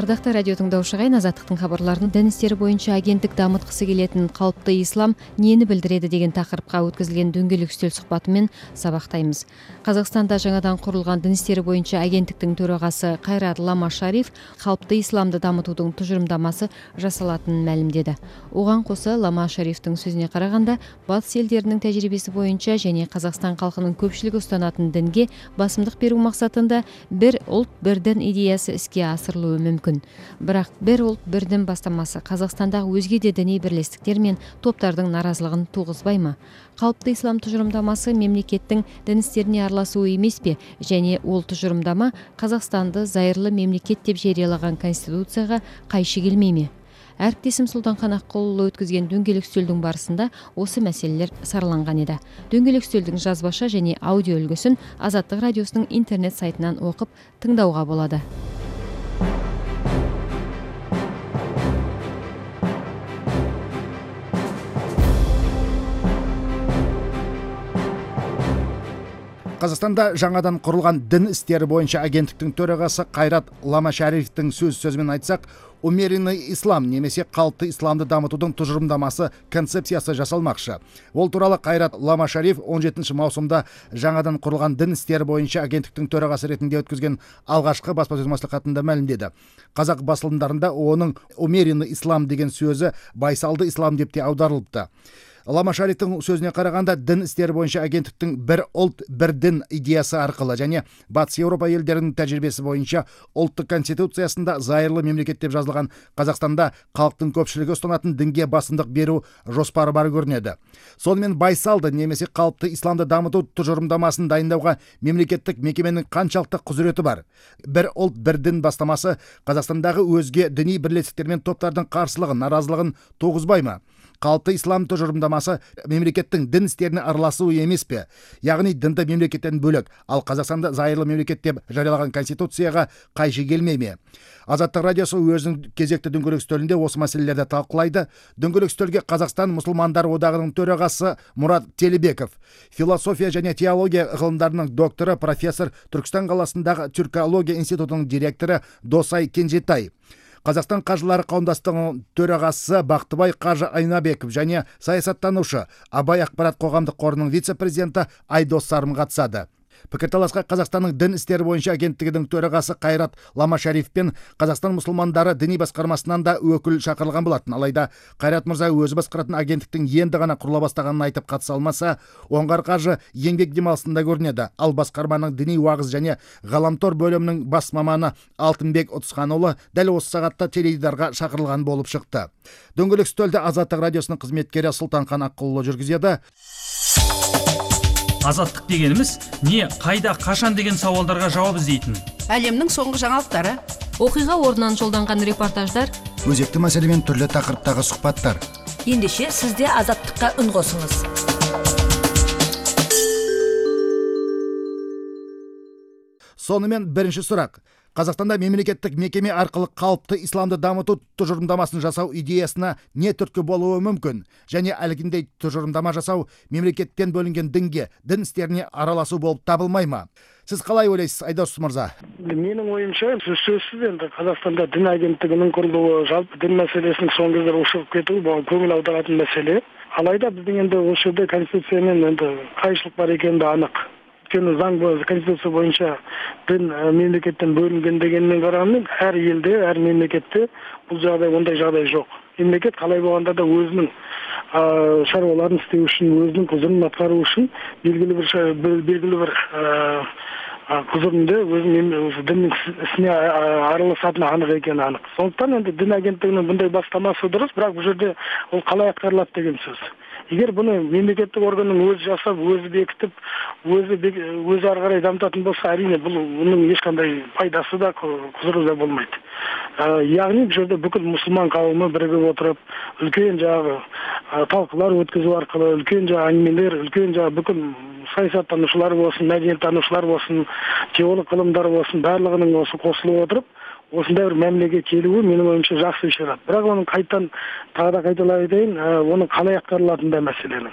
Ардақты радио тыңдаушыға Азаттықтың хабарларын дін істері бойынша агенттік дамытқысы келетін қалыпты ислам нені білдіреді деген тақырыпқа өткізілген дөңгелек үстел сұхбатымен сабақтаймыз. Қазақстанда жаңадан құрылған дін істері бойынша агенттіктің төрағасы Қайрат Лама Шариф қалыпты исламды дамытудың тұжырымдамасы жасалатынын мәлімдеді. Оған қоса Лама Шарифтің сөзіне қарағанда, батыс елдерінің тәжірибесі бойынша және Қазақстан халқының көпшілігі ұстанатын дінге басымдық беру мақсатында бір ұлт, бір дін идеясы іске асырылуы мүмкін. Бірақ бір ұлт, бір дін бастамасы Қазақстандағы өзге де діни бірлестіктер мен топтардың наразылығын туғызбай ма? Қалыпты ислам тұжырымдамасы мемлекеттің дін істеріне араласуы емес пе? Және ол тұжырымдама Қазақстанды зайырлы мемлекет деп жариялаған Конституцияға қайшы келмей ме? Әріптесім Сұлтанхан Аққұлұлы өткізген дөңгелек үстелдің барысында осы мәселелер сараланған еді. Дөңгелек үстелдің жазбаша және аудио үлгісін Азаттық радиосының интернет сайтынан оқып тыңдауға болады. Қазақстанда жаңадан құрылған дін істері бойынша агенттіктің төрағасы Қайрат Лама Шарифтің сөзімен айтсақ, умеренный ислам немесе қалыпты исламды дамытудың тұжырымдамасы концепциясы жасалмақшы. Ол туралы Қайрат Лама Шариф 17 маусымда жаңадан құрылған дін істері бойынша агенттіктің төрағасы ретінде өткізген алғашқы баспасөз мәслихатында мәлімдеді. Қазақ басылымдарында оның умеренный ислам деген сөзі байсалды ислам деп те аударылыпты. Лама Шарифтің сөзіне қарағанда, дін істері бойынша агенттіктің бір ұлт, бір дін идеясы арқылы және батыс Еуропа елдерінің тәжірибесі бойынша ұлттық конституциясында зайырлы мемлекет деп жазылған Қазақстанда халықтың көпшілігі ұстанатын дінге басымдық беру жоспары бар көрінеді. Сонымен байсалды немесе қалыпты исламды дамыту тұжырымдамасын дайындауға мемлекеттік мекеменің қаншалықты құзыреті бар? Бір ұлт, бір дін бастамасы Қазақстандағы өзге діни бірлестіктер мен топтардың қарсылығын, наразылығын туғызбай ма? Қалыпты ислам тұжырымдамасы мемлекеттің дін істеріне араласуы емес пе? Яғни дінді мемлекеттен бөлек, ал Қазақстанды зайырлы мемлекет деп жариялаған Конституцияға қайшы келмей ме? Азаттық радиосы өзінің кезекті дөңгелек үстелінде осы мәселелерді талқылайды. Дөңгелек үстелге Қазақстан мұсылмандар одағының төрағасы Мұрат Телебеков, философия және теология ғылымдарының докторы профессор Түркістан қаласындағы Түркология институтының директоры Досай Кенжетай, Қазақстан қажылары қауымдастығының төрағасы Бақтыбай Қажы Айнабеков және саясаттанушы Абай ақпарат қоғамдық қорының вице-президенті Айдос Сарым қатысады. Пікірталасқа Қазақстанның дін істері бойынша агенттігінің төрағасы Қайрат Лама Шариф пен Қазақстан мұсылмандары діни басқармасынан да өкіл шақырылған болатын. Алайда Қайрат мырза өзі басқаратын агенттіктің енді ғана құрыла бастағанын айтып қатыса алмаса, оңғар қажы еңбек демалысында көрінеді. Ал басқарманың діни уағыз және ғаламтор бөлімінің бас маманы Алтынбек Ұтысханұлы дәл осы сағатта теледидарға шақырылған болып шықты. Дөңгелек үстелді Азаттық радиосының қызметкері Сұлтанхан Аққұлұлы жүргізеді. Азаттық дегеніміз не, қайда, қашан деген сауалдарға жауап іздейтін. Әлемнің соңғы жаңалықтары, Оқиға орнынан жолданған репортаждар, өзекті мәселемен түрлі тақырыптағы сұхбаттар. ендеше сізде азаттыққа үн қосыңыз. Сонымен бірінші сұрақ. Қазақстанда мемлекеттік мекеме арқылы қалыпты исламды дамыту тұжырымдамасын жасау идеясына не түрткі болуы мүмкін? Және әлгіндей тұжырымдама жасау мемлекеттен бөлінген дінге, дін істеріне араласу болып табылмай ма? Сіз қалай ойлайсыз, Айдос мырза? Менің ойымша, сөзсіз енді Қазақстанда дін агенттігінің құрылуы, жалпы дін мәселесінің соңғы кездері ушығып кетуі бұл көңіл аударатын мәселе. Алайда біздің енді осы жерде конституциямен енді қайшылық бар екені анық. Өйткені заң конституция бойынша дін мемлекеттен бөлінген дегенмен қарағанмен, әр елде, әр мемлекетте бұл жағдай, ондай жағдай жоқ. Мемлекет қалай болғанда да өзінің шаруаларын істеу үшін, өзінің құзырын атқару үшін белгілі бір құзырында өзінің діннің ісіне араласатыны анық екені анық. Сондықтан енді дін агенттігінің бұндай бастамасы дұрыс, бірақ бұл жерде ол қалай атқарылады деген сөз. Егер бұны мемлекеттік органның өзі жасап, өзі бекітіп, өзі ары қарай дамытатын болса, әрине бұның ешқандай пайдасы да, құзыры да болмайды. Яғни бұл жерде бүкіл мұсылман қауымы бірігіп отырып, үлкен жағы талқылар өткізу арқылы, үлкен жағы әңгімелер, үлкен жағы бүкіл саясаттанушылар болсын, мәдениеттанушылар болсын, теолог ғылымдар болсын, барлығының осы қосылып отырып, осындай бір мәмілеге келуі менің ойымша жақсы шарат. Бірақ оның тағы да қайталай айтайын, оның қалай атқарылатыны да мәселенің.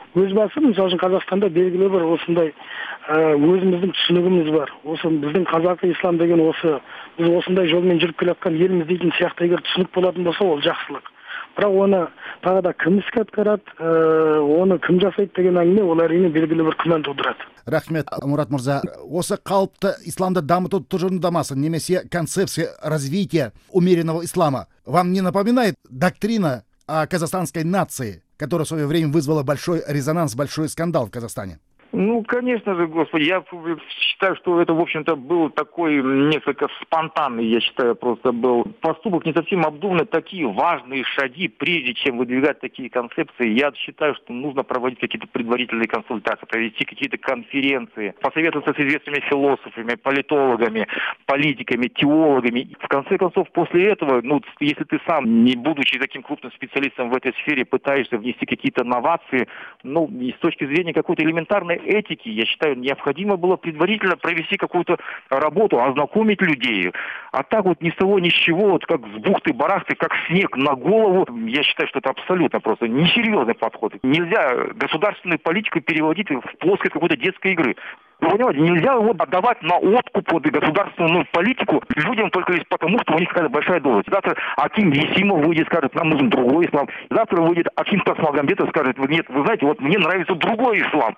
өз басы мысалы үшін Қазақстанда белгілі бір осындай өзіміздің түсінігіміз бар. Осы біздің қазақы ислам деген осы біз осындай жолмен жүріп келе жатқан елміз дейтін сияқты егер түсінік болатын болса, ол жақсылық. Бірақ оны тағы да кім іске атқарады, оны кім жасайды деген әңгіме, ол әрине белгілі бір күмән тудырады. Рахмет, Мурат мырза. Осы қалыпты исламды дамыту тұжырымдамасы немесе концепция развития умеренного ислама вам не напоминает доктрина о казахстанской нации, которая в свое время вызвала большой резонанс, большой скандал в Казахстане? Ну, конечно же, господи, я считаю, что это, в общем-то, был такой несколько спонтанный, я считаю, просто был поступок, не совсем обдуманный, такие важные шаги, прежде чем выдвигать такие концепции. Я считаю, что нужно проводить какие-то предварительные консультации, провести какие-то конференции, посоветоваться с известными философами, политологами, политиками, теологами. В конце концов, после этого, ну, если ты сам, не будучи таким крупным специалистом в этой сфере, пытаешься внести какие-то новации, ну, и с точки зрения какой-то элементарной этики, я считаю, необходимо было предварительно провести какую-то работу, ознакомить людей. А так вот ни с того ни с чего, вот как с бухты-барахты, как снег на голову, я считаю, что это абсолютно просто несерьезный подход. Нельзя государственную политику переводить в плоскость какой-то детской игры. Вы понимаете, нельзя его отдавать на откуп под государственную политику людям только лишь потому, что у них какая-то большая должность. Завтра Аким Есимов выйдет, скажет, нам нужен другой ислам. Завтра выйдет Аким Тасмагамбетов, скажет, нет, вы знаете, вот мне нравится другой ислам.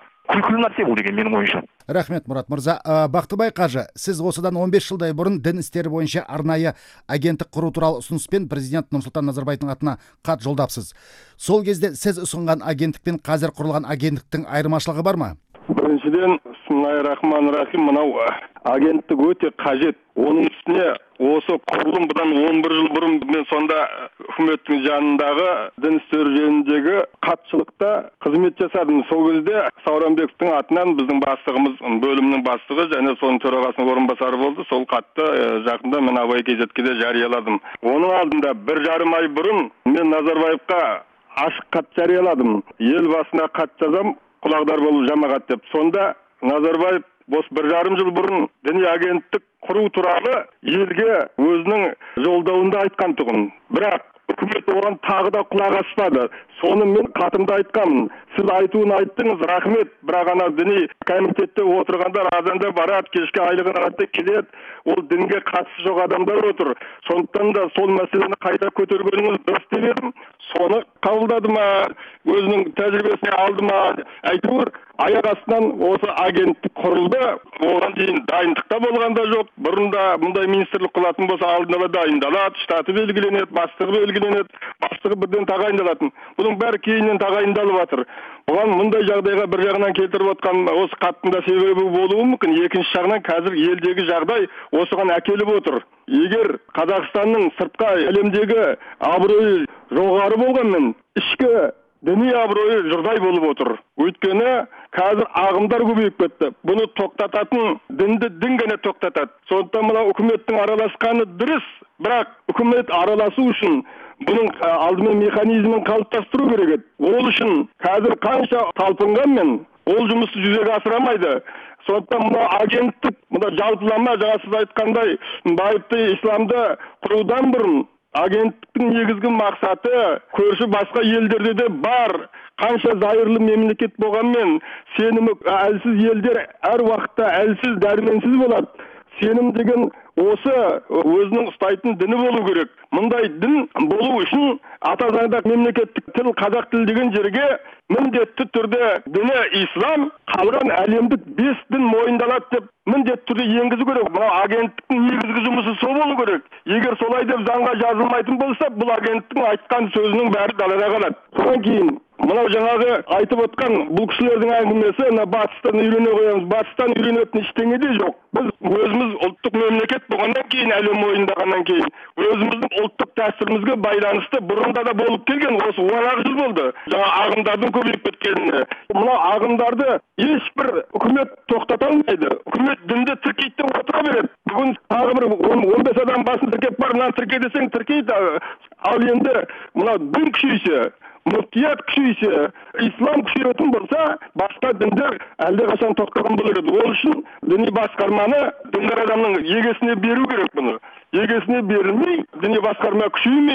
Рахмет, Мурат мырза. Бақтыбай қажы, сіз осыдан 15 жылдай бұрын дін істері бойынша арнайы агенттік құру туралы ұсыныспен президент Нұрсұлтан Назарбаевтың атына хат жолдапсыз. Сол кезде сіз ұсынған агенттік пен қазір құрылған агенттіктің айырмашылығы бар ма? Біріншіден, Бисмиллахир-рахманир-рахим, мынау агенттік өте қажет. Оның үстіне осы құрылым бұдан 11 жыл бұрын мен сонда үкіметтің жанындағы дін істері жөніндегі хатшылықта қызмет жасадым. Сол кезде Сауранбековтың атынан біздің бастығымыз, бөлімнің бастығы және соның төрағасының орынбасары болды. Сол хатты жақында мен Абай газетінде жарияладым. Оның алдында 1,5 ай бұрын мен Назарбаевқа ашық хат жарияладым. Ел басына хат жазам, құлағдар болу жамағат деп. Сонда Назарбаев осы 1,5 жыл бұрын діни агенттік құру туралы елге өзінің жолдауында айтқан тұғын. Бірақ үкімет оған тағы да құлақ аспады. Соны мен хатымда айтқанмын. Сіз айтуын айттыңыз, рахмет. Бірақ ана діни комитетте отырғандар азанда барады, кешке айлығын алады келеді. Ол дінге қатысы жоқ адамдар отыр. Сондықтан да сол мәселені қайта көтергеніңіз дұрыс деп едім. Соны қабылдады ма, өзінің тәжірибесіне алды ма? Әйтеуір аяқ астынан осы агенттік құрылды. Оған дейін дайындықта болғанда жоқ. Бұрында мұндай министрлік қылатын болса алдын ала дайындалады, штаты белгіленеді, бастығы белгіленеді, бастығы бірден тағайындалатын. Бұның бәрі кейіннен тағайындалып жатыр. Оған мұндай жағдайға бір жағынан келтіріп отқан осы хаттың себебі болуы мүмкін. Екінші жағынан қазір елдегі жағдай осыған әкеліп отыр. Егер Қазақстанның сыртқы әлемдегі абыройы жоғары болғанмен, ішкі діни абыройы жұрдай болып отыр. Өйткені қазір ағымдар көбейіп кетті. Бұны тоқтататын дінді дін ғана тоқтатады. Сондықтан мына үкіметтің араласқаны дұрыс, бірақ үкімет араласу үшін бұның алдымен механизмін қалыптастыру керек еді. Ол үшін қазір қанша талпынғанмен ол жұмысты жүзеге асырамайды. Сондықтан мына агенттік, мына жалпылама жаңа сіз айтқандай байыпты исламды құрудан бұрын агенттіктің негізгі мақсаты көрші басқа елдерде де бар. Қанша зайырлы мемлекет болғанмен сенімі әлсіз елдер әр уақытта әлсіз, дәрменсіз болады. Сенім деген осы өзінің ұстайтын діні болу керек. Мұндай дін болу үшін ата заңда мемлекеттік тіл қазақ тілі деген жерге міндетті түрде діні ислам, қалған әлемдік 5 дін мойындалады деп міндетті түрде енгізу керек. Мына агенттіктің негізгі жұмысы сол болу керек. Егер солай деп заңға жазылмайтын болса, бұл агенттіктің айтқан сөзінің бәрі далада қалады. Содан кейін мынау жаңағы айтып отқан бұл кісілердің әңгімесі, батыстан үйрене қоямыз, батыстан үйренетін ештеңе де жоқ. Біз өзіміз ұлттық мемлекет болғаннан кейін, әлем мойындағаннан кейін, өзіміздің ұлттық дәстүрімізге байланысты бұрында да болып келген, осы 10 жыл болды. Жаңа ағымдардың көбейіп кеткеніне. Мына ағымдарды ешбір үкімет тоқтата алмайды. Үкімет дінді тіркейді деп отыра береді. Бүгін тағы бір 15 адам басын тіркеп бар, мынаны тірке десең тіркейді. Ал енді мына дін күшейсе, мүфтият күшейсе, ислам күшейетін болса, басқа діндер әлде қашан тоқтаған болар еді. Ол үшін діни басқарманы діндар адамның егесіне беру керек бұны. Егесіне берілмей, діни басқарма күшеймей,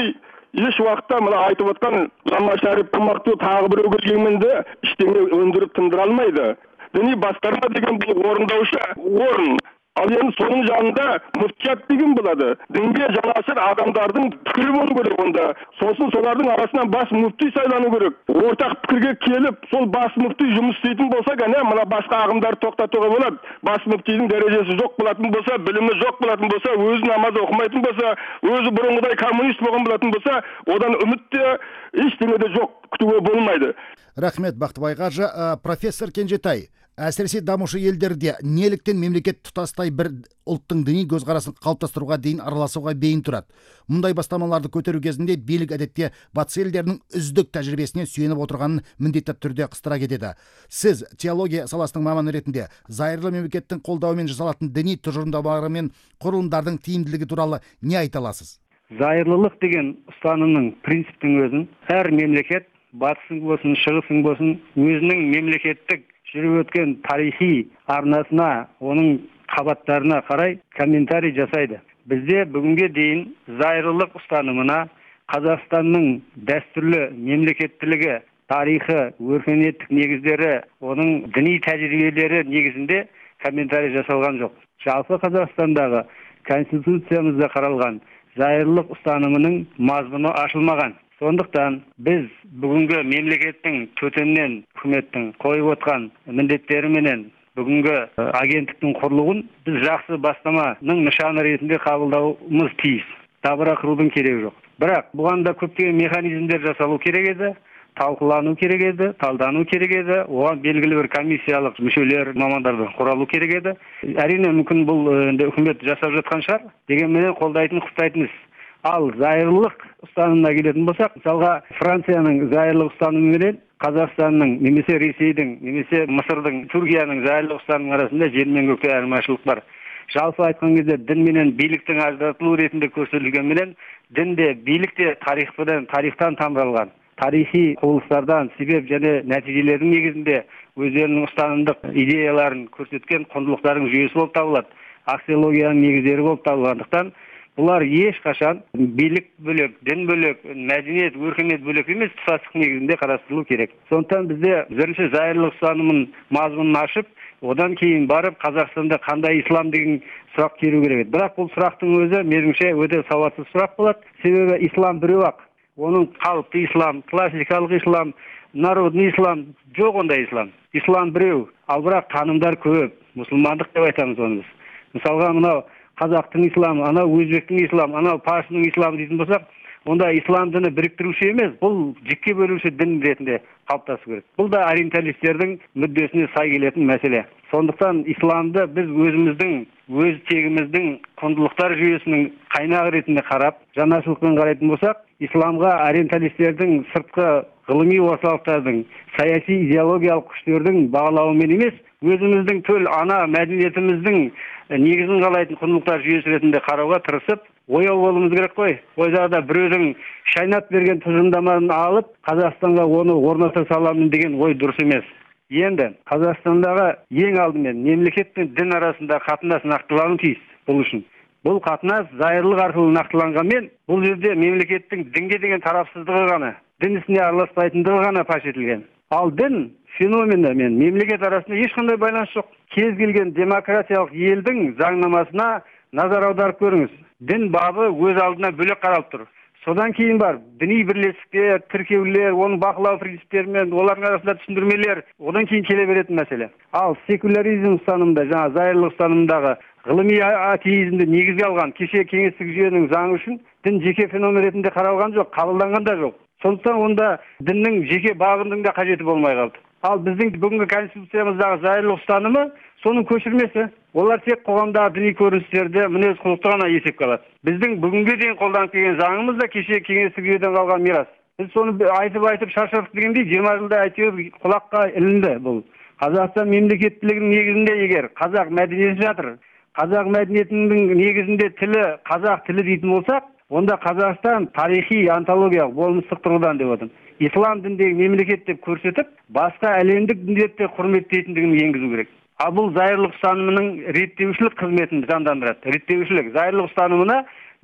еш уақытта мына айтып отқан Лама Шариф ымақты тағы біреуге жеңменді ештеңе өндіріп тындыра алмайды. Діни басқарма деген бұл орындаушы орын. Ал енді соның жанында мүфтият деген болады. Дінге жанашыр адамдардың пікірі болу керек онда. Сосын солардың арасынан бас мүфти сайлану керек. Ортақ пікірге келіп, сол бас мүфти жұмыс істейтін болса, ғана мына басқа ағымдарды тоқтатуға болады. Бас мүфтидің дәрежесі жоқ болатын болса, білімі жоқ болатын болса, өзі намаз оқымайтын болса, өзі бұрынғыдай коммунист болған болатын болса, одан үміт те ештеңе де жоқ, күтуге болмайды. Рахмет, Бақтыбай қажы. Профессор Кенжетай, әсіресе дамушы елдерде неліктен мемлекет тұтастай бір ұлттың діни көзқарасын қалыптастыруға дейін араласуға бейін тұрады? Мұндай бастамаларды көтеру кезінде билік әдетте батыс елдерінің үздік тәжірибесіне сүйеніп отырғанын міндетті түрде қыстыра кетеді. Сіз теология саласының маманы ретінде зайырлы мемлекеттің қолдауымен жасалатын діни тұжырымдамалар мен құрылымдардың тиімділігі туралы не айта аласыз? Зайырлылық деген ұстанымның принциптің өзін әр мемлекет, батысың болсын, шығысың болсын, өзінің мемлекеттік жүріп өткен тарихи арнасына, оның қабаттарына қарай комментарий жасайды. Бізде бүгінге дейін зайырлылық ұстанымына Қазақстанның дәстүрлі мемлекеттілігі, тарихы, өркениеттік негіздері, оның діни тәжірибелері негізінде комментарий жасалған жоқ. Жалпы Қазақстандағы конституциямызда қаралған зайырлылық ұстанымының мазмұны ашылмаған. Сондықтан біз бүгінгі мемлекеттің төтеннен үкіметтің қойып отқан міндеттері менен бүгінгі агенттіктің құрылуын біз жақсы бастаманың нышаны ретінде қабылдауымыз тиіс. Дабыра құрудың керегі жоқ. Бірақ бұған да көптеген механизмдер жасалу керек еді, талқылану керек еді, талдану керек еді, оған белгілі бір комиссиялық мүшелер, мамандарды құралу керек еді. Әрине мүмкін бұл үкімет жасап жатқан шығар, дегенменен қолдайтын, құптайтын іс. Ал зайырлылық ұстанымына келетін болсақ, мысалға Францияның зайырлылық ұстанымы менен Қазақстанның, немесе Ресейдің, немесе Мысырдың, Түркияның зайырлылық ұстанымы арасында жер мен көктей айырмашылық бар. Жалпы айтқан кезде дін менен биліктің ажыратылу ретінде көрсетілгенменен, дін де билік те тарихтан тамыралған. Тарихи құбылыстардан себеп және нәтижелердің негізінде өздерінің ұстанымдық идеяларын көрсеткен құндылықтардың жүйесі болып табылады. Аксиологияның негіздері болып табылғандықтан бұлар ешқашан билік бөлек, дін бөлек, мәдениет, өркениет бөлек емес, тұтастық негізінде қарастырылу керек. Сондықтан бізде бірінші зайырлылық ұстанымын мазмұнын ашып, одан кейін барып Қазақстанда қандай ислам деген сұрақ келу керек. Бірақ бұл сұрақтың өзі меніңше өте сауатсыз сұрақ болады. Себебі ислам біреу-ақ. Оның қалыпты ислам, классикалық ислам, народный ислам, жоқ ондай ислам. Ислам біреу, ал бірақ танымдар көп. Мұсылмандық деп айтамыз оны біз. Мысалға мынау қазақтың исламы, анау өзбектің исламы, анау парсының исламы дейтін болсақ, онда ислам діні біріктіруші емес, бұл жікке бөлуші дін ретінде қалыптасу керек. Бұл да ориенталистердің мүддесіне сай келетін мәселе. Сондықтан исламды біз өзіміздің, өз тегіміздің құндылықтар жүйесінің қайнағы ретінде қарап, жанашылықпен қарайтын болсақ, исламға ориенталистердің сыртқы ғылыми орталықтардың, саяси идеологиялық күштердің бағалауымен емес, өзіміздің төл ана мәдениетіміздің негізін қалайтын құндылықтар жүйесі ретінде қарауға тырысып, ояу болуымыз керек қой. Ойда біреудің шайнап берген тұжырымдаманы алып, Қазақстанға оны орната саламын деген ой дұрыс емес. Енді Қазақстандағы ең алдымен мемлекет пен дін арасында қатынас нақтылану тиіс бұл үшін. Бұл қатынас зайырлық арқылы нақтыланғанмен, бұл жерде мемлекеттің дінге деген тарапсыздығы ғана, дін ісіне араласпайтындығы ғана паш етілген. Ал дін феномені мен мемлекет арасында ешқандай байланыс жоқ. Кез келген демократиялық елдің заңнамасына назар аударып көріңіз. Дін бабы өз алдына бөлек қаралып тұр. Содан кейін бар діни бірлестіктер, тіркеулер, оның бақылау принциптері мен олардың арасында түсіндірмелер, одан кейін келе беретін мәселе. Ал секуляризм ұстанымында, жаңа зайырлық ұстанымындағы ғылыми атеизмді негізге алған кеше кеңестік жүйенің заңы үшін дін жеке феномен ретінде қаралған жоқ, қабылданған да жоқ. Сондықтан онда діннің жеке бабының да қажеті болмай қалды. Ал біздің бүгінгі конституциямыздағы зайырлық ұстанымы соның көшірмесі. Олар тек қоғамдағы діни көріністерде мінез құлықты ғана есепке алады. Біздің бүгінге дейін қолданып келген заңымыз да кеше кеңестік жүйеден қалған мирас. Біз соны айтып шаршадық дегендей 20 жылда әйтеуір құлаққа ілінді бұл. Қазақстан мемлекеттілігінің негізінде егер қазақ мәдениеті жатыр, қазақ мәдениетінің негізінде тілі қазақ тілі дейтін болсақ, онда Қазақстан тарихи антологиялық болмыстық тұрғыдан деп отыр. Ислам діндегі мемлекет деп көрсетіп, басқа әлемдік діндерді құрметтейтіндігін енгізу керек. Ал бұл зайырлық ұстанымының реттеушілік қызметін жандандырады. Реттеушілік зайырлық ұстанымына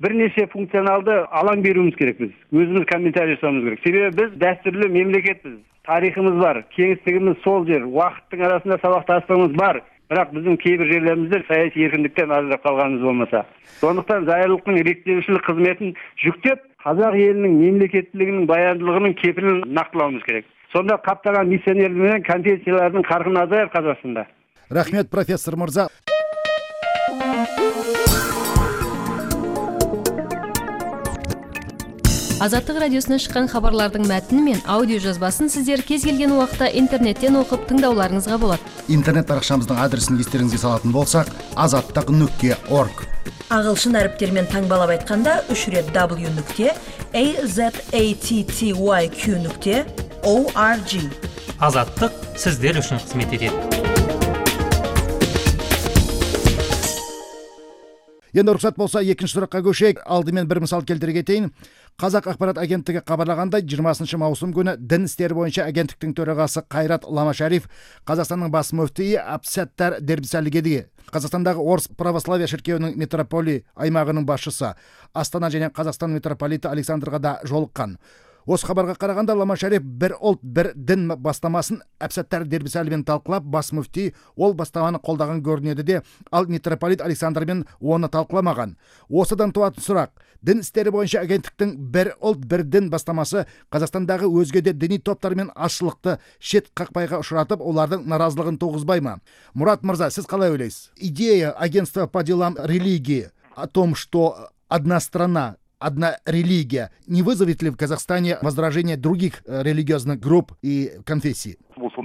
бірнеше функционалды алаң беруіміз керек біз. Өзіміз комментарий жасауымыз керек. Себебі біз дәстүрлі мемлекетпіз. Тарихымыз бар, кеңістігіміз сол жер, уақыттың арасында сабақтастығымыз бар. Бірақ біздің кейбір жерлерімізде саяси еркіндіктен ажырап қалғанымыз болмаса. Сондықтан зайырлықтың реттеушілік қызметін жүктеп, қазақ елінің мемлекеттілігінің баяндылығының кепілін нақтылауымыз керек. Сонда қаптаған миссионерлер мен конфессиялардың қарқыны азаяр Қазақстанда. Рахмет, профессор мырза. Азаттық радиосынан шыққан хабарлардың мәтіні мен аудио жазбасын сіздер кез келген уақытта интернеттен оқып тыңдауларыңызға болады. Интернет парақшамыздың адресін естеріңізге салатын болсақ, azаттық.org. Ағылшын әріптермен таңбалап айтқанда 3 рет w.azattyq.org. Азаттық сіздер үшін қызмет етеді. Енді рұқсат болса, екінші сұраққа көшейік. Алдымен бір мысал келтіре кетейін. Қазақ ақпарат агенттігі хабарлағандай, 20 маусым күні дін істері бойынша агенттіктің төрағасы Қайрат Ламашариф Қазақстанның бас мүфтиі Әбсаттар Дербісәлігедіге, Қазақстандағы Орыс православия шіркеуінің метрополий аймағының басшысы Астана және Қазақстан митрополиті Александрға да жолыққан. Осы хабарға қарағанда Ламашариф бір ұлт, бір дін бастамасын Әбсаттар Дербісәлімен талқылап, бас мүфти ол бастаманы қолдаған көрінеді де, ал митрополит Александрмен оны талқыламаған. Осыдан туатын сұрақ: дін істері бойынша агенттіктің бір ұлт, бір дін бастамасы Қазақстандағы өзге де діни топтармен азшылықты шет қақпайға ұшыратып, олардың наразылығын туғызбай ма? Мұрат мырза, сіз қалай ойлайсыз? Идея агентства по делам религии о том, что одна страна, одна религия, не вызовет ли в Казахстане возражения других религиозных групп и конфессий?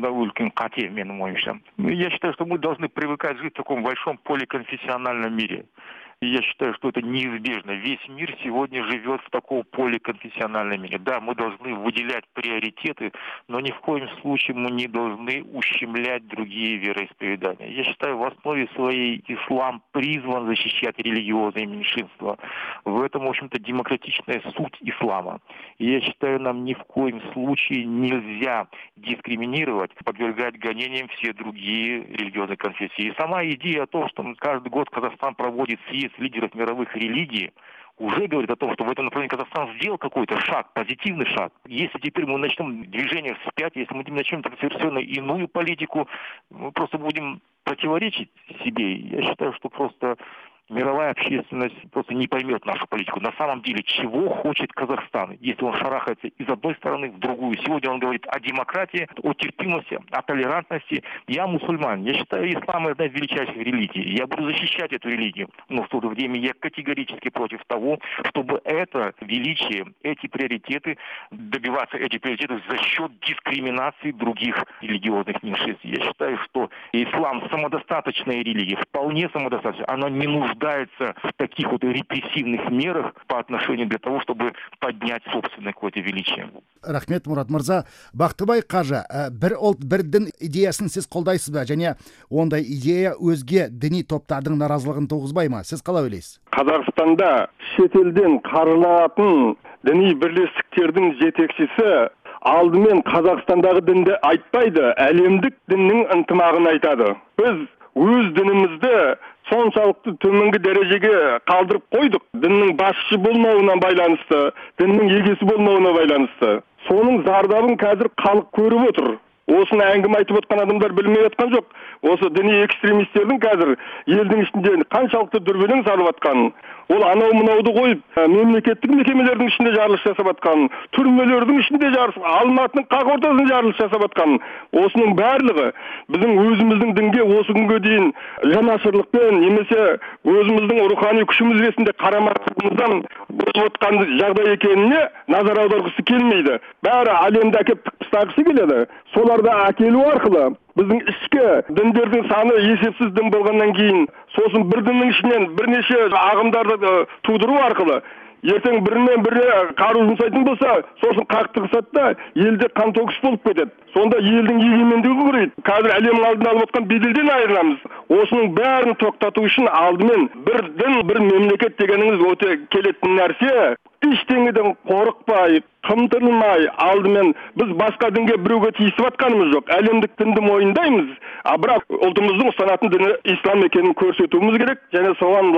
Я считаю, что мы должны привыкать жить в таком большом поликонфессиональном мире. И я считаю, что это неизбежно. Весь мир сегодня живет в таком поликонфессиональном мире. Да, мы должны выделять приоритеты, но ни в коем случае мы не должны ущемлять другие вероисповедания. Я считаю, в основе своей ислам призван защищать религиозные меньшинства. В этом, в общем-то, демократичная суть ислама. И я считаю, нам ни в коем случае нельзя дискриминировать, подвергать гонениям все другие религиозные конфессии. И сама идея о том, что каждый год Казахстан проводит съезд лидеров мировых религий, уже говорит о том, что в этом направлении Казахстан сделал какой-то шаг, позитивный шаг. Если теперь мы начнем движение вспять, если мы начнем совершенно иную политику, мы просто будем противоречить себе. Я считаю, что просто мировая общественность просто не поймет нашу политику. На самом деле, чего хочет Казахстан, если он шарахается из одной стороны в другую. Сегодня он говорит о демократии, о терпимости, о толерантности. Я мусульман. Я считаю, ислам одна из величайших религий. Я буду защищать эту религию. Но в то же время я категорически против того, чтобы это величие, эти приоритеты, добиваться этих приоритетов за счет дискриминации других религиозных меньшинств. Я считаю, что ислам самодостаточная религия, вполне самодостаточная. Она не нуждается в таких вот репрессивных мерах по отношению для того, чтобы поднять собственное какое-то величие. Рахмет, Мұрат мырза. Бақтыбай қажы, бір ұлт, бір дін идеясын сіз қолдайсыз ба? Және ондай идея өзге діни топтардың наразылығын туғызбай ма? Сіз қалай ойлайсыз? Қазақстанда шетелден қаралатын діни бірлестіктердің жетекшісі алдымен Қазақстандағы дінді айтпайды, әлемдік діннің ынтымағын айтады. Біз өз дінімізді соншалықты төменгі дәрежеге қалдырып қойдық. Діннің басшы болмауына байланысты, діннің егесі болмауына байланысты. Соның зардабын қазір халық көріп отыр. Осыны әңгіме айтып отқан адамдар білмей отқан жоқ. Осы діни экстремистердің қазір елдің ішінде қаншалықты дүрбелең салып жатқанын, ол анау мынауды қойып, мемлекеттік мекемелердің ішінде жарылыс жасап жатқанын, түрмелердің ішінде жарылыс, Алматының қақ ортасында жарылыс жасап жатқанын, осының барлығы біздің өзіміздің дінге осы күнге дейін жанашырлықпен немесе өзіміздің рухани күшіміз ретінде қарамағымыздан болып отқан жағдай екеніне назар аударғысы келмейді. Бәрі әлемді әкеп тастағысы келеді. Соларды әкелу арқылы біздің ішкі діндердің саны есепсіз дін болғаннан кейін, сосын бір діннің ішінен бірнеше ағымдарды тудыру арқылы ертең бірінен біріне қару жұмсайтын болса, сосын қақтығысады да елде қантөгіс болып кетеді. Сонда елдің егемендігі құрайды. Қазір әлемнің алдында алып отқан беделден айырыламыз. Осының бәрін тоқтату үшін алдымен бір дін, бір мемлекет дегеніңіз өте келетін нәрсе. Ештеңеден қорықпай, қымтырылмай, алдымен біз басқа дінге біреуге тиісіп жатқанымыз жоқ. Әлемдік дінді мойындаймыз, бірақ ұлтымыздың ұстанатын діні ислам екенін көрсетуіміз керек, және соған лайық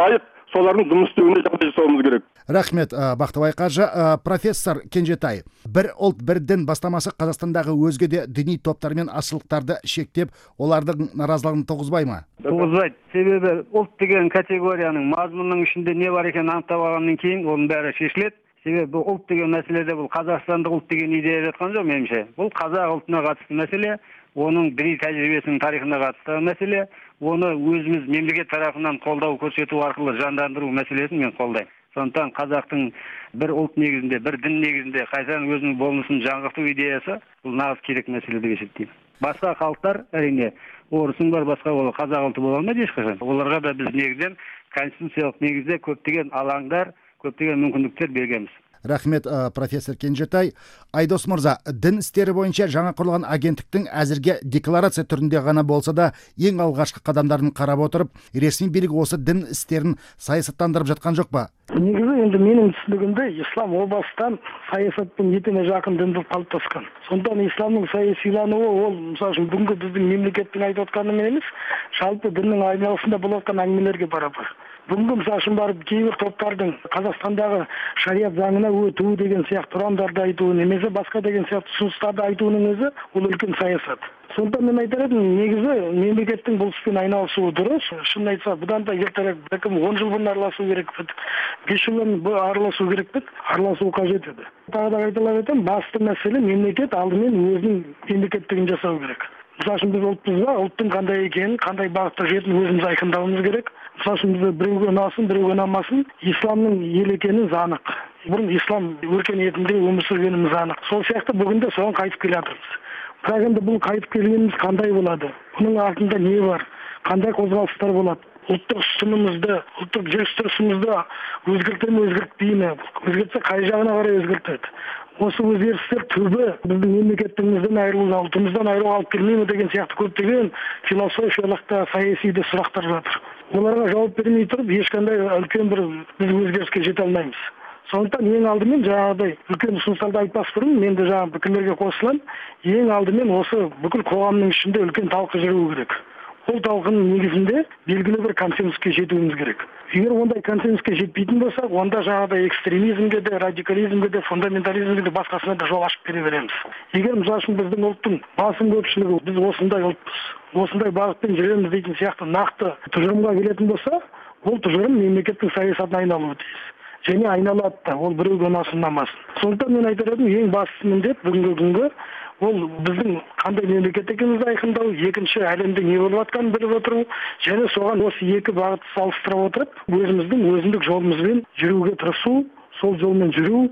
солардың жұмыс істеуіне жағдай жасауымыз керек. Рахмет, Бақтыбай қажы. Профессор Кенжетай, бір ұлт, бір дін бастамасы Қазақстандағы өзге де діни топтар мен азшылықтарды шектеп, олардың наразылығын туғызбай ма? Туғызбайды. Себебі ұлт деген категорияның мазмұнның ішінде не бар екенін анықтап алғаннан кейін оның бәрі шешіледі. Себебі ұлт деген мәселеде бұл қазақстандық ұлт деген идея жатқан жоқ меніңше. Бұл қазақ ұлтына қатысты мәселе, оның діни тәжірибесінің тарихына қатысты мәселе, оны өзіміз мемлекет тарапынан қолдау көрсету арқылы жандандыру мәселесін мен қолдаймын. Сондықтан қазақтың бір ұлт негізінде, бір дін негізінде қайтадан өзінің болмысын жаңғырту идеясы бұл нағыз керек мәселе деп есептеймін. Басқа халықтар әрине орысың бар, басқа ол қазақ ұлты бола алмайды ешқашан. Оларға да біз негізден конституциялық негізде көптеген алаңдар, көптеген мүмкіндіктер бергенбіз. Рахмет, профессор Кенжетай. Айдос мырза, дін істері бойынша жаңа құрылған агенттіктің әзірге декларация түрінде ғана болса да ең алғашқы қадамдарын қарап отырып, ресми билік осы дін істерін саясаттандырып жатқан жоқ па? Негізі енді менің түсінігімде ислам о бастан саясатпен етене жақын дін болып қалыптасқан. Сондықтан исламның саясилануы ол мысалы үшін бүгінгі біздің мемлекеттің айтып отқанымен емес, жалпы діннің айналасында болып жатқан әңгімелерге барабар. Бүгінгі мысалы үшін барып кейбір топтардың Қазақстандағы шариат заңына өту деген сияқты ұрандарды айтуы, немесе басқа деген сияқты ұсыныстарды айтуының өзі ол үлкен саясат. Сондықтан мен айтар едім, негізі мемлекеттің бұл іспен айналысуы дұрыс. Шынын айтса, бұдан да ертерек 10 жыл бұрын араласу керек еді. 5 жыл бұрын араласу керек еді, араласу қажет еді. Тағы да айтылар едім, басты мәселе мемлекет алдымен өзінің мемлекеттігін жасау керек. Мысалы үшін біз ұлтпыз ба, ұлттың қандай екенін, қандай бағытта жететінін өзіміз айқындауымыз керек. Мысалы үшін біз біреуге ұнасын, біреуге ұнамасын, исламның ел екеніміз анық. Бұрын ислам өркениетінде өмір сүргеніміз анық. Сол сияқты бүгінде соған қайтып келе жатырмыз. Бірақ енді бұл қайтып келгеніміз қандай болады? Бұның артында не бар? Қандай қозғалыстар болады? Ұлттық ұстанымымызды, ұлттық жүріс-тұрысымызды өзгерте ме, өзгертпей ме? Өзгертсе қай жағына қарай өзгертеді? Осы өзгерістер түбі біздің мемлекеттігімізден айырылуға, ұлтымыздан айыруға алып келмей ме деген сияқты көптеген философиялық та саяси де сұрақтар жатыр. Оларға жауап бермей тұрып, ешқандай үлкен бір біз өзгеріске жете алмаймыз. Сондықтан ең алдымен жаңағыдай үлкен ұсыныстарды айтпас бұрын мен де жаңағы пікірлерге қосыламын. Ең алдымен осы бүкіл қоғамның ішінде үлкен талқы жүру керек. Ол талқының негізінде белгілі бір консенсуске жетуіміз керек. Егер ондай консенсуске жетпейтін болсақ, онда жаңағыдай экстремизмге де, радикализмге де, фундаментализмге де басқасына да жол ашып бере береміз. Егер мысалы үшін біздің ұлттың басым көпшілігі біз осындай ұлтпыз, осындай бағытпен жүреміз дейтін сияқты нақты тұжырымға келетін болса, ол тұжырым мемлекеттің саясатына айналуы тиіс. Және айналады да, ол біреуге ұнасын, ұнамасын. Сондықтан мен айтар едім, ең басты міндет бүгінгі күнгі ол біздің қандай мемлекет екенімізді айқындау, екінші әлемде не болып жатқанын біліп отыру, және соған осы екі бағытты салыстыра отырып, өзіміздің өзіндік жолымызбен жүруге тырысу, сол жолмен жүру,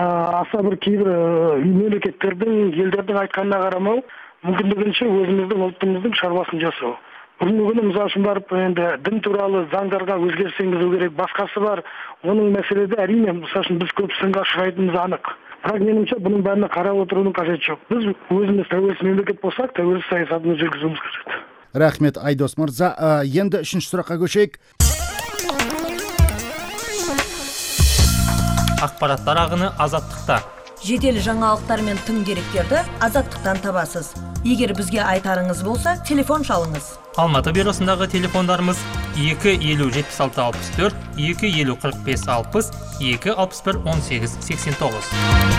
аса бір кейбір мемлекеттердің, елдердің айтқанына қарамау, мүмкіндігінше өзіміздің ұлтымыздың шаруасын жасау. Бүгінгі күні мысалы үшін барып енді дін туралы заңдарға өзгеріс енгізу керек, басқасы бар. Оның мәселеде әрине мысалы үшін біз көп сынға ұшырайтынымыз анық. Бірақ меніңше бұның бәріне қарап отырудың қажеті жоқ. Біз өзіміз тәуелсіз мемлекет болсақ, тәуелсіз саясатымызды жүргізуіміз қажет. Рахмет, Айдос мырза. Енді үшінші сұраққа көшейік. Ақпараттар ағыны азаттықта. Жедел жаңалықтар мен тың деректерді азаттықтан табасыз. Егер бізге айтарыңыз болса, телефон шалыңыз. Алматы бюросындағы телефондарымыз 250-76-64, 250-45-60, 261-18-89.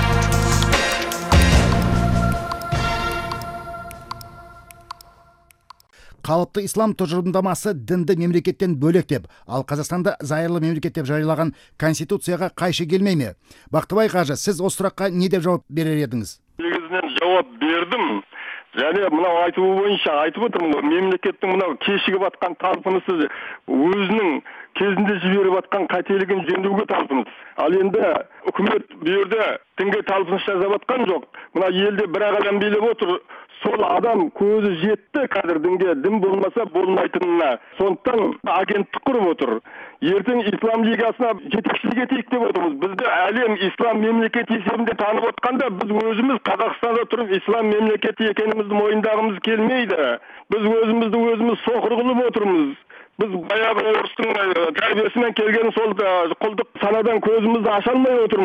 Қалыпты ислам тұжырымдамасы дінді мемлекеттен бөлек деп, ал Қазақстанда зайырлы мемлекет деп жариялаған конституцияға қайшы келмей ме? Бақтыбай қажы, сіз осы сұраққа не деп жауап берер едіңіз? Негізінен жауап бердім. Және мынау айтуы бойынша айтып отырмын, мемлекеттің мынау кешігіп атқан талпынысы өзінің кезінде жіберіп атқан қателігін жөндеуге талпыныс. Ал енді үкімет бұл жерде дінге талпыныс жасап атқан жоқ. Мына елде бір адам билеп отыр. Сол адам көзі жетті қазір дінге, дін болмаса болмайтынына. Сондықтан агенттік құрып отыр. Ертең ислам лигасына жетекшілік етейік деп отырмыз. Бізді әлем ислам мемлекеті есебінде танып отқанда, біз өзіміз Қазақстанда тұрып ислам мемлекеті екенімізді мойындағымыз келмейді. Біз өзіміз соқыр қылып отырмыз. Біз баяғы орыстың тәрбиесімен келген сол құлдық санадан көзімізді аша алмай отырмыз.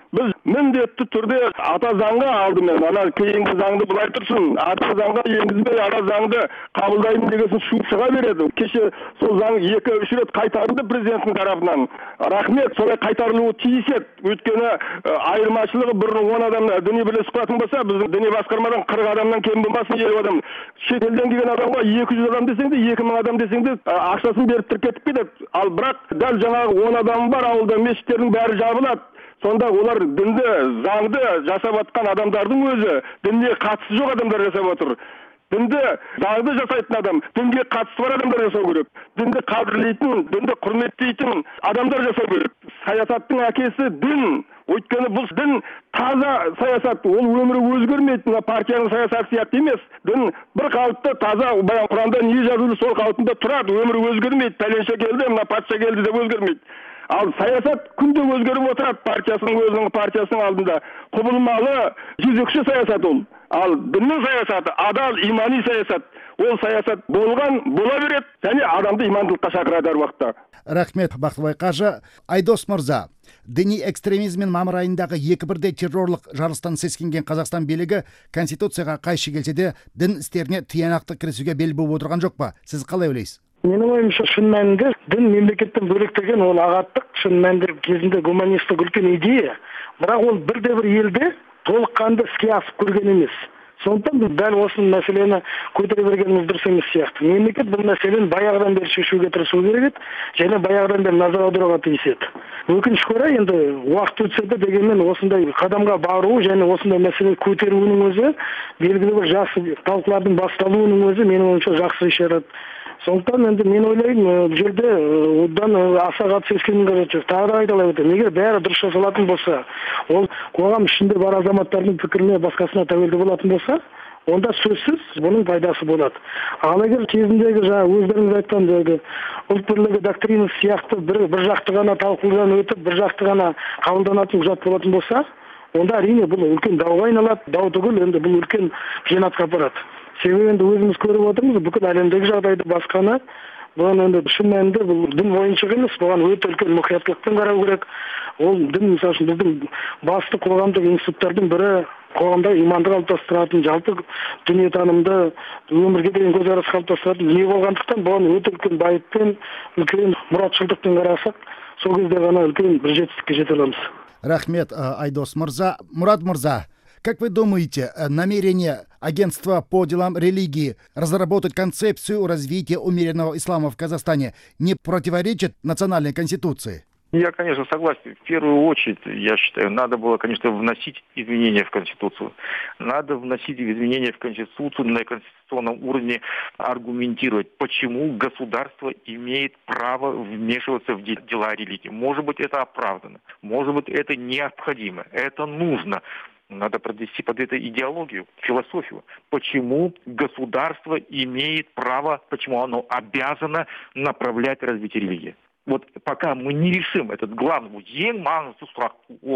біз міндетті түрде ата заңға алдымен ана кейінгі заңды былай тұрсын, ата заңға енгізбей ана заңды қабылдаймын дегенсін шуып шыға береді. Кеше сол заң 2-3 рет қайтарылды президенттің тарапынан. Рахмет, солай қайтарылуы тиіс еді. Өйткені айырмашылығы бұрын 10 адам діни бірлестік құратын болса, біздің діни басқармадан 40 адамнан кем болмасын, 50 адам. Шетелден келген адамға 200 адам десең де, 2000 адам десең де ақшасын беріп тіркетіп кетеді. Ал бірақ дәл жаңағы 10 адам бар ауылда, мешіттердің бәрі жабылады. Сонда олар дінді, заңды жасап атқан адамдардың өзі дінге қатысы жоқ адамдар жасап отыр. Дінді заңды жасайтын адам, дінге қатысы бар адамдар жасау керек. Дінді қадірлейтін, дінді құрметтейтін адамдар жасау керек. Саясаттың әкесі дін. Өйткені бұл дін таза саясат, ол өмірі өзгермейді, партияның саясаты сияқты емес. Дін бір қалыпта таза, баян Құранда не жазылды сол қалпында тұрады, өмірі өзгермейді. Пәленше келді, мына патша келді деп өзгермейді. Ал саясат күнде өзгеріп отырады өзінің партиясының алдында. Құбылмалы, жезөкше саясат ол. Ал діннің саясаты, адал, имани саясат. Ол саясат болған, бола береді, және адамды имандылыққа шақырады әр уақытта. Рахмет, Бақтыбай қажы. Айдос мырза, діни экстремизмен мамыр айындағы 2-1 террорлық жарылыстан сескенген Қазақстан билігі Конституцияға қайшы келсе де, дін істеріне тиянақты кірісуге бел буып отырған жоқ па? Сіз қалай ойлайсыз? Менің ойымша шын мәнінде дін мемлекеттен бөлектеген ол ағаттық, шын мәнінде кезінде гуманистік үлкен идея, бірақ ол бірде-бір елде толыққанды іске асып көрген емес. Сондықтан біз дәл осы мәселені көтере бергеніміз дұрыс емес сияқты. Мемлекет бұл мәселені баяғыдан бері шешуге тырысу керек еді, және баяғыдан бері назар аударуға тиіс еді. Өкінішке орай енді уақыт өтсе де дегенмен осындай қадамға бару және осындай мәселе көтеруінің өзі, белгілі бір жақсы талқылардың басталуының өзі менің ойымша жақсы ишарат. Сондықтан енді мен ойлаймын, бұл жерде одан аса қатты сескенудің қажеті жоқ. Тағы да айталай өтемін. Егер бәрі дұрыс жасалатын болса, ол қоғам ішінде бар азаматтардың пікіріне басқасына тәуелді болатын болса, онда сөзсіз бұның пайдасы болады. Ал егер кезіндегі өздеріңіз айтқан ұлт бірлігі доктринасы сияқты бір жақты ғана талқылаудан өтіп, бір жақты ғана қабылданатын құжат болатын болса, онда әрине бұл үлкен дауға айналады. Дау түгіл, енді бұл үлкен жинатқа апарады. Себебі енді өзіміз көріп отырмыз, бүкіл әлемдегі жағдайды басқаны, бұған енді шын мәнінде бұл дін бойынша емес, бұған өте үлкен мұқияттылықпен қарау керек. Ол дін, мысалы үшін біздің басты қоғамдық институттардың бірі, қоғамда иманды қалыптастыратын, жалпы дүниетанымды, өмірге деген көзқарас қалыптастыратын дүние болғандықтан, бұған өте үлкен байыппен, үлкен мұратшылдықпен қарасақ, сол кезде ғана үлкен бір жетістікке жете аламыз. Рахмет, Айдос мырза. Мурат мырза, как вы думаете, намерение агентства по делам религии разработать концепцию развития умеренного ислама в Казахстане не противоречит национальной конституции? Я, конечно, согласен. В первую очередь, я считаю, надо было, конечно, вносить изменения в Конституцию. Надо вносить изменения в Конституцию на конституционном уровне, аргументировать, почему государство имеет право вмешиваться в дела религии. Может быть, это оправдано, может быть, это необходимо, это нужно. Надо провести под это идеологию, философию. Почему государство имеет право, почему оно обязано направлять развитие религии? Вот пока мы не решим этот главный, ең маңызды сұрақ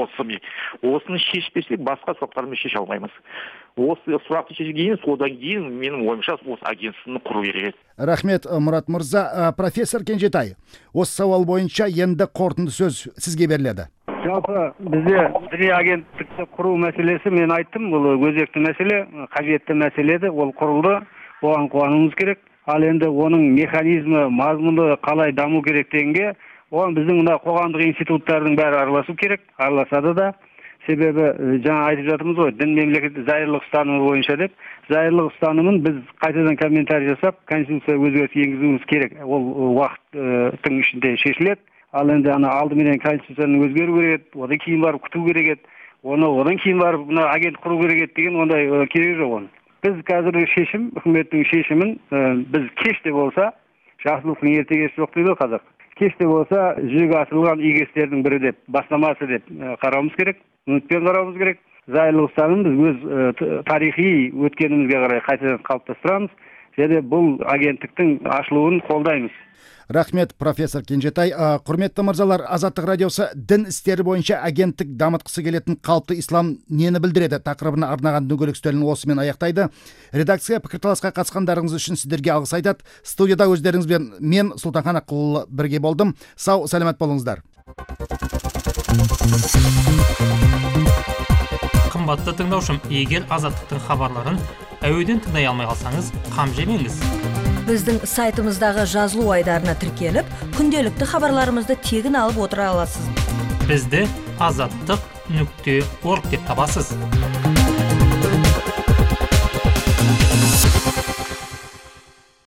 осыны шешпесек басқа сұрақтармен шеше алмаймыз. Осы сұрақты шешкен содан кейін менің ойымша осы агентствоны құру керек. Рахмет, Мурат мырза. Профессор Кенжетай, осы сауал бойынша енді қорытынды сөз сізге беріледі. Жалпы бізде діни агенттікті құру мәселесі, мен айттым, бұл өзекті мәселе, қажетті мәселе еді, ол құрылды, оған қуануымыз керек. Ал енді оның механизмі, мазмұны қалай даму керек дегенге, оған біздің мына қоғамдық институттардың бәрі араласу керек, араласады да. Себебі жаңа айтып жатырмыз ғой, дін мемлекеті зайырлық ұстанымы бойынша деп, зайырлық ұстанымын біз қайтадан комментарий жасап, конституция өзгеріс енгізуіміз керек. Ол уақыттың ішінде шешіледі. Ал енді алдыменен конституцияны өзгеру керек, одан кейін барып күту керек еді, одан кейін барып агент құру керек еді деген ондай керек жоқ оны. Біз қазіргі шешім, үкіметтің шешімін біз кеш те болса, жақсылықтың ерте кеш жоқ дейді қазақ. Кеш те болса, жүзеге асырылған игі істердің бірі деп, бастамасы деп қарауымыз керек, үмітпен қарауымыз керек. Зайырлық ұстаным біз өз тарихи өткенімізге қарай қайтадан қалыптастырамыз, және бұл агенттіктің ашылуын қолдаймыз. Рахмет, профессор Кенжетай. Құрметті мырзалар, Азаттық радиосы дін істері бойынша агенттік дамытқысы келетін қалыпты ислам нені білдіреді тақырыбына арнаған дөңгелек үстелін осымен аяқтайды. Редакция пікірталасқа қатысқандарыңыз үшін сіздерге алғыс айтады. Студияда өздеріңізбен мен Сұлтанхан Аққұлұлы бірге болдым. Сау, сәлемет болыңыздар. Қымбатты тыңдаушым, егер азаттықтың хабарларын әуеден тыңдай алмай қалсаңыз, қам жемеңіз. Біздің сайтымыздағы жазылу айдарына тіркеліп, күнделікті хабарларымызды тегін алып отыра аласыз. Бізді azattiq.org деп табасыз.